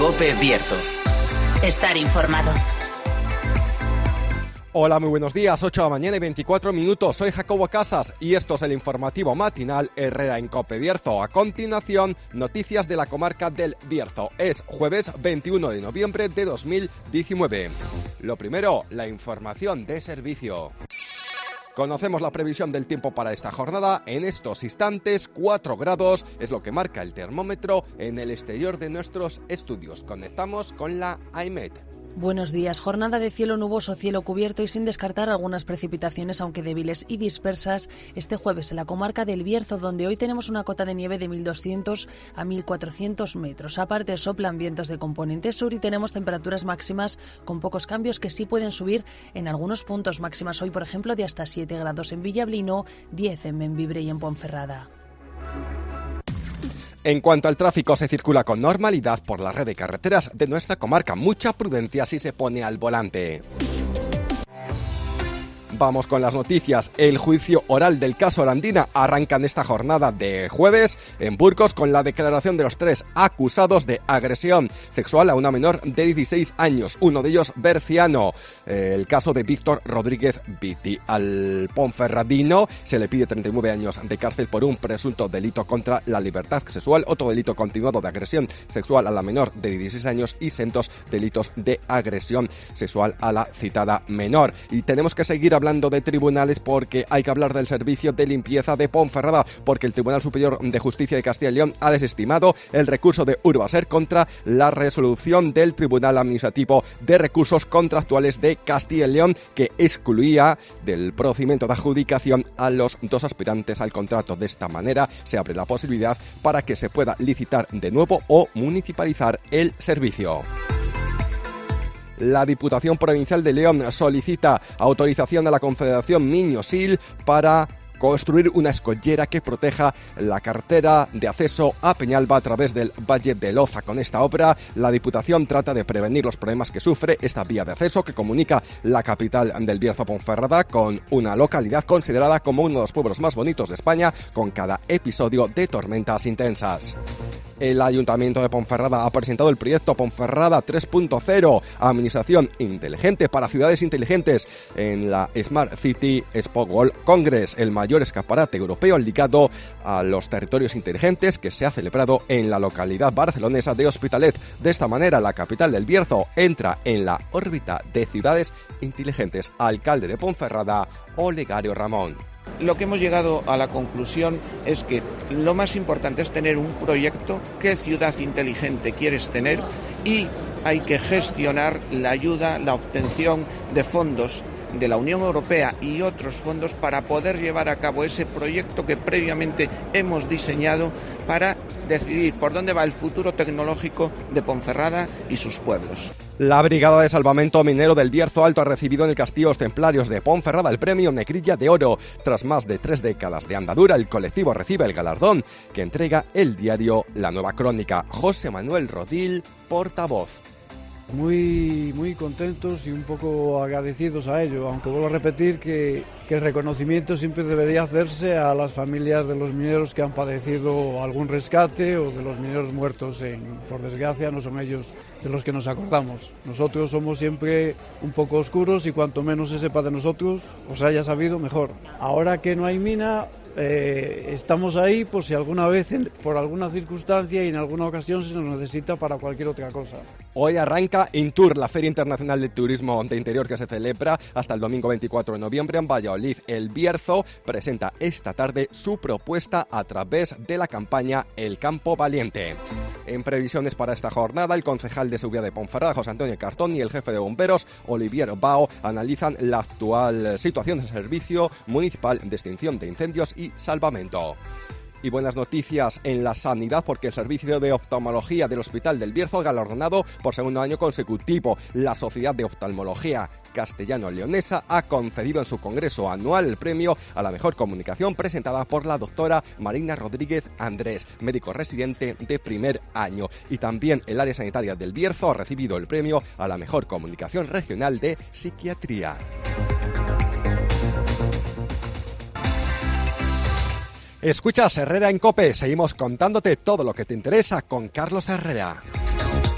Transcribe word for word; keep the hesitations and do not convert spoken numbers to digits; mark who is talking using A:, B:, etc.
A: COPE Bierzo.
B: Estar informado.
C: Hola, muy buenos días, ocho de la mañana y veinticuatro minutos. Soy Jacobo Casas y esto es el informativo matinal Herrera en COPE Bierzo. A continuación, noticias de la comarca del Bierzo. Es jueves veintiuno de noviembre de dos mil diecinueve. Lo primero, la información de servicio. Conocemos la previsión del tiempo para esta jornada. En estos instantes, cuatro grados es lo que marca el termómetro en el exterior de nuestros estudios. Conectamos con la AEMET.
D: Buenos días. Jornada de cielo nuboso, cielo cubierto y sin descartar algunas precipitaciones, aunque débiles y dispersas, este jueves en la comarca del Bierzo, donde hoy tenemos una cota de nieve de mil doscientos a mil cuatrocientos metros. Aparte, soplan vientos de componente sur y tenemos temperaturas máximas con pocos cambios que sí pueden subir en algunos puntos. Máximas hoy, por ejemplo, de hasta siete grados en Villablino, diez en Membibre y en Ponferrada.
C: En cuanto al tráfico, se circula con normalidad por la red de carreteras de nuestra comarca. Mucha prudencia si se pone al volante. Vamos con las noticias. El juicio oral del caso Arandina arranca en esta jornada de jueves en Burgos con la declaración de los tres acusados de agresión sexual a una menor de dieciséis años, uno de ellos berciano. El caso de Víctor Rodríguez Viti. Al ponferradino se le pide treinta y nueve años de cárcel por un presunto delito contra la libertad sexual, otro delito continuado de agresión sexual a la menor de dieciséis años y sendos delitos de agresión sexual a la citada menor. Y tenemos que seguir hablando Hablando de tribunales porque hay que hablar del servicio de limpieza de Ponferrada, porque el Tribunal Superior de Justicia de Castilla y León ha desestimado el recurso de Urbaser contra la resolución del Tribunal Administrativo de Recursos Contractuales de Castilla y León, que excluía del procedimiento de adjudicación a los dos aspirantes al contrato. De esta manera se abre la posibilidad para que se pueda licitar de nuevo o municipalizar el servicio. La Diputación Provincial de León solicita autorización a la Confederación Miño-Sil para construir una escollera que proteja la carretera de acceso a Peñalba a través del Valle de Loza. Con esta obra, la Diputación trata de prevenir los problemas que sufre esta vía de acceso que comunica la capital del Bierzo, Ponferrada, con una localidad considerada como uno de los pueblos más bonitos de España, con cada episodio de tormentas intensas. El Ayuntamiento de Ponferrada ha presentado el proyecto Ponferrada tres punto cero, Administración Inteligente para Ciudades Inteligentes, en la Smart City Expo World Congress, el mayor escaparate europeo ligado a los territorios inteligentes que se ha celebrado en la localidad barcelonesa de Hospitalet. De esta manera, la capital del Bierzo entra en la órbita de ciudades inteligentes. Alcalde de Ponferrada, Olegario Ramón.
E: Lo que hemos llegado a la conclusión es que lo más importante es tener un proyecto, qué ciudad inteligente quieres tener, y hay que gestionar la ayuda, la obtención de fondos de la Unión Europea y otros fondos para poder llevar a cabo ese proyecto que previamente hemos diseñado para decidir por dónde va el futuro tecnológico de Ponferrada y sus pueblos.
C: La Brigada de Salvamento Minero del Bierzo Alto ha recibido en el Castillo Los Templarios de Ponferrada el premio Negrilla de Oro. Tras más de tres décadas de andadura, el colectivo recibe el galardón que entrega el diario La Nueva Crónica. José Manuel Rodil, portavoz.
F: Muy, muy contentos y un poco agradecidos a ello, aunque vuelvo a repetir que, que el reconocimiento siempre debería hacerse a las familias de los mineros que han padecido algún rescate o de los mineros muertos. En, por desgracia no son ellos de los que nos acordamos. Nosotros somos siempre un poco oscuros y cuanto menos se sepa de nosotros o se haya sabido, mejor. Ahora que no hay mina, Eh, estamos ahí por si alguna vez, por alguna circunstancia y en alguna ocasión se nos necesita para cualquier otra cosa.
C: Hoy arranca Intur, la Feria Internacional de Turismo de Interior que se celebra hasta el domingo veinticuatro de noviembre en Valladolid. El Bierzo presenta esta tarde su propuesta a través de la campaña El Campo Valiente. En previsiones para esta jornada, el concejal de Seguridad de Ponferrada, José Antonio Cartón, y el jefe de bomberos, Olivier Bao, analizan la actual situación del Servicio Municipal de Extinción de Incendios y Salvamento. Y buenas noticias en la sanidad porque el Servicio de Oftalmología del Hospital del Bierzo ha galardonado por segundo año consecutivo. La Sociedad de Oftalmología Castellano-Leonesa ha concedido en su congreso anual el premio a la mejor comunicación presentada por la doctora Marina Rodríguez Andrés, médico residente de primer año. Y también el área sanitaria del Bierzo ha recibido el premio a la mejor comunicación regional de psiquiatría. Escuchas Herrera en COPE, seguimos contándote todo lo que te interesa con Carlos Herrera.